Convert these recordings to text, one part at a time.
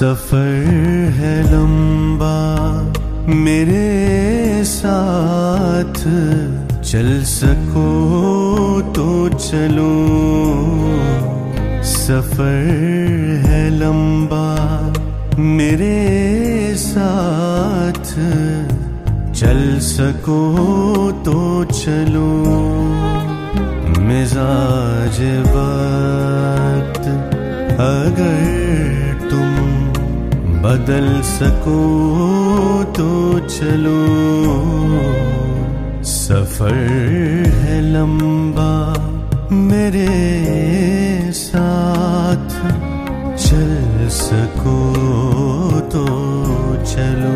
सफर है लंबा मेरे साथ, चल सको तो चलो। सफर है लंबा मेरे साथ, चल सको तो चलो। मिजाज वक्त अगर तुम बदल सको तो चलो। सफर है लंबा मेरे साथ, चल सको तो चलो।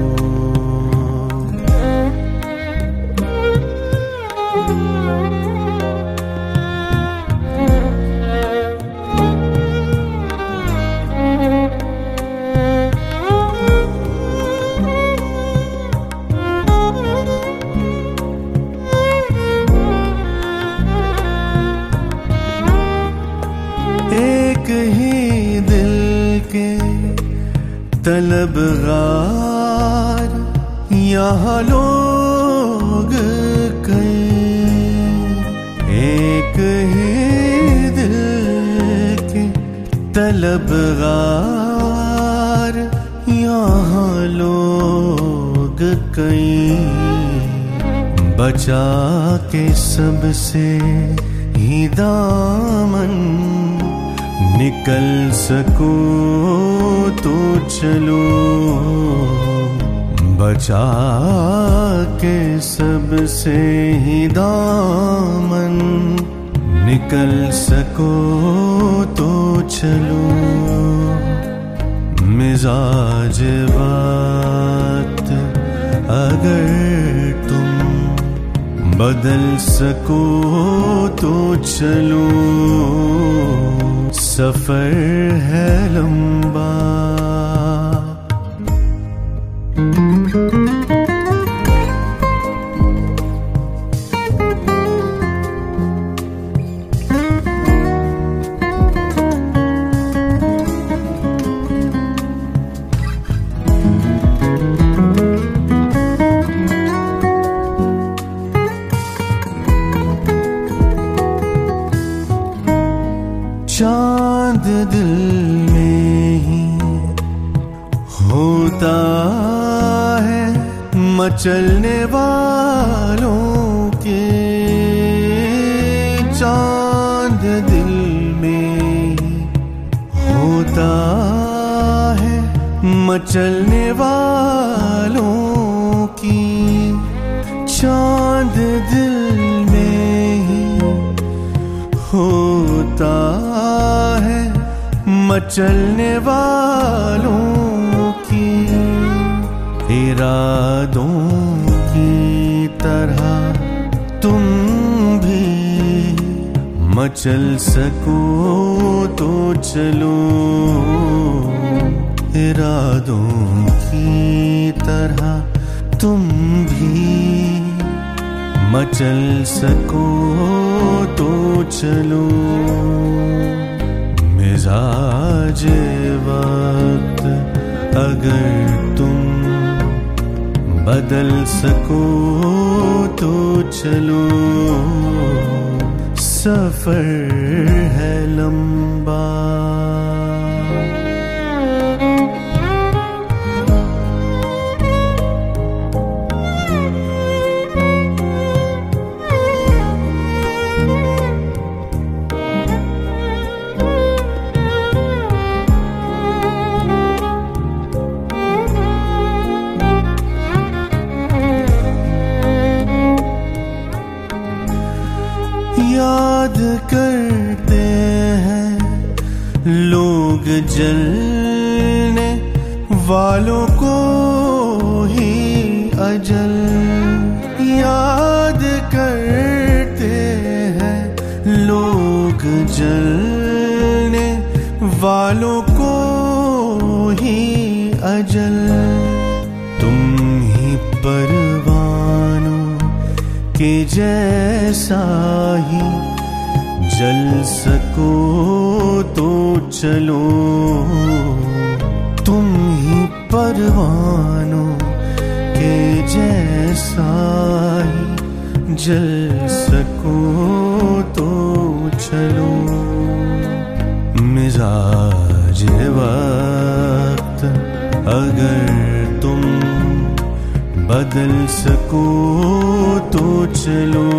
एक ही दिल के तलबगार यहाँ लोग कई, एक ही दिल के तलबगार यहाँ लोग कई। बचा के सबसे ही दामन, निकल सको तो चलो। बचा के सबसे ही दामन, निकल सको तो चलो। मिजाज बात अगर तुम बदल सको तो चलो। सफर है लंबा। चांद दिल में ही होता है मचलने वालों के। चांद दिल में ही होता है मचलने वालों की। चांद दिल में ही होता है मचलने वालों की। इरादों की तरह तुम भी मचल सको तो चलो। इरादों की तरह तुम भी मचल सको तो चलो। मिजाज वक्त अगर तुम बदल सको तो चलो। सफर है लंबा। याद करते हैं लोग जलने वालों को ही अजल। याद करते हैं लोग जलने वालों को ही अजल। तुम ही परवानों के जैसा ही जल सको तो चलो। तुम ही परवानों के जैसा ही जल सको तो चलो। मिजाज वक्त अगर तुम बदल सको तो चलो।